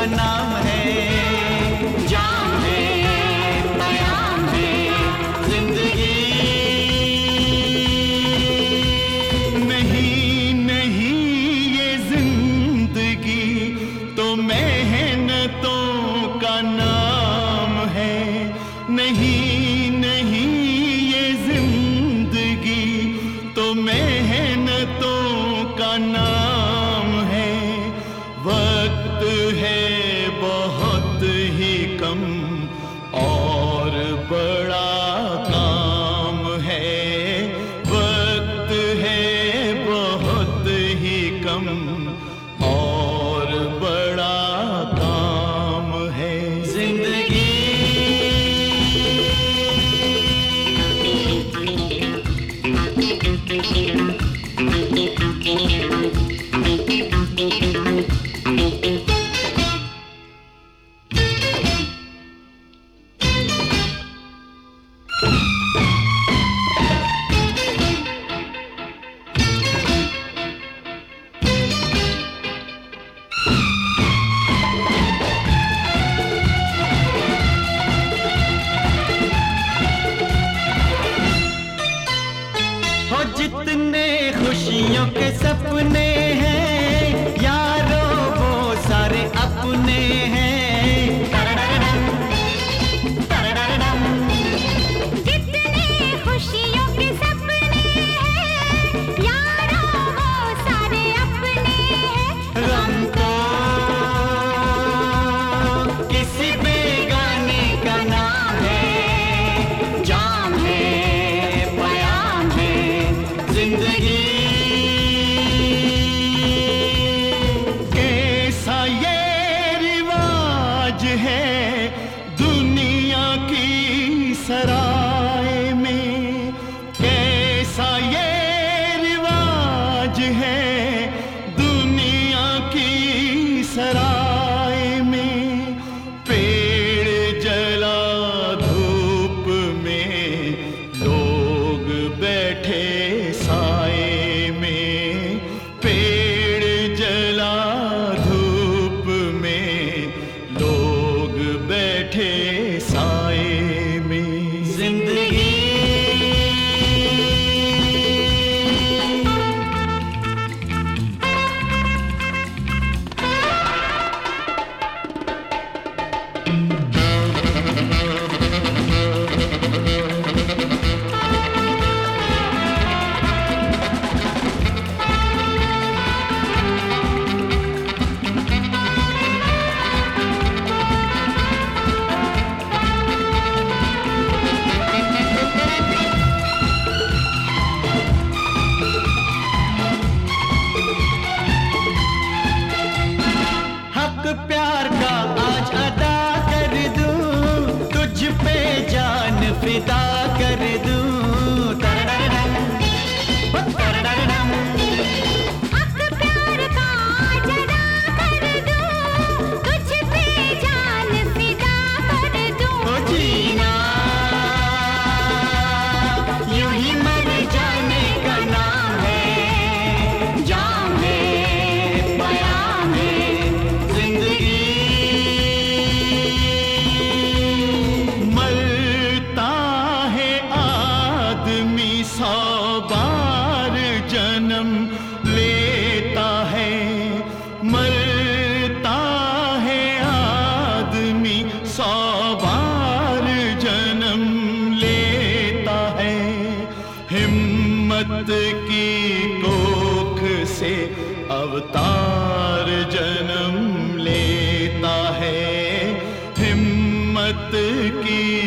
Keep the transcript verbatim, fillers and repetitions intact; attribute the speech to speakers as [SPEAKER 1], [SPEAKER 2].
[SPEAKER 1] का नाम है। जाम है, पयाम है जिंदगी। नहीं नहीं ये जिंदगी तो मेहनतों का नाम है। नहीं नहीं ये जिंदगी तो मेहनतों का नाम है। वक्त है बहुत ही कम और बड़ा काम है। वक्त है बहुत ही कम और बड़ा काम है जिंदगी। जितने खुशियों के सपने हैं यारों वो सारे अपने हैं। जितने खुशियों के सपने हैं यारों वो सारे अपने हैं। गम तो किसी बेगाने का नाम है। जाम है, पयाम है जिंदगी। कैसा ये रिवाज है दुनिया की सराय में। कैसा ये रिवाज है दुनिया की सराय में। पेड़ जला धूप में लोग बैठे साए में। पेड़ जला धूप में लोग बैठे साए में जिंदगी। प्यार का आज अदा कर दूं, तुझ पे जान फिदा कर दूं। तररररम, तररररम। हक प्यार का आज अदा कर दूं, तुझ पे जान फिदा कर दूं। ओ जीना यूं ही मर जाने का नाम है। जाम है, पयाम है जिंदगी। मरता है आदमी सौ बार जन्म लेता है। मरता है आदमी सौ बार जन्म लेता है। हिम्मत की कोख से अवतार जन्म लेता है। हिम्मत की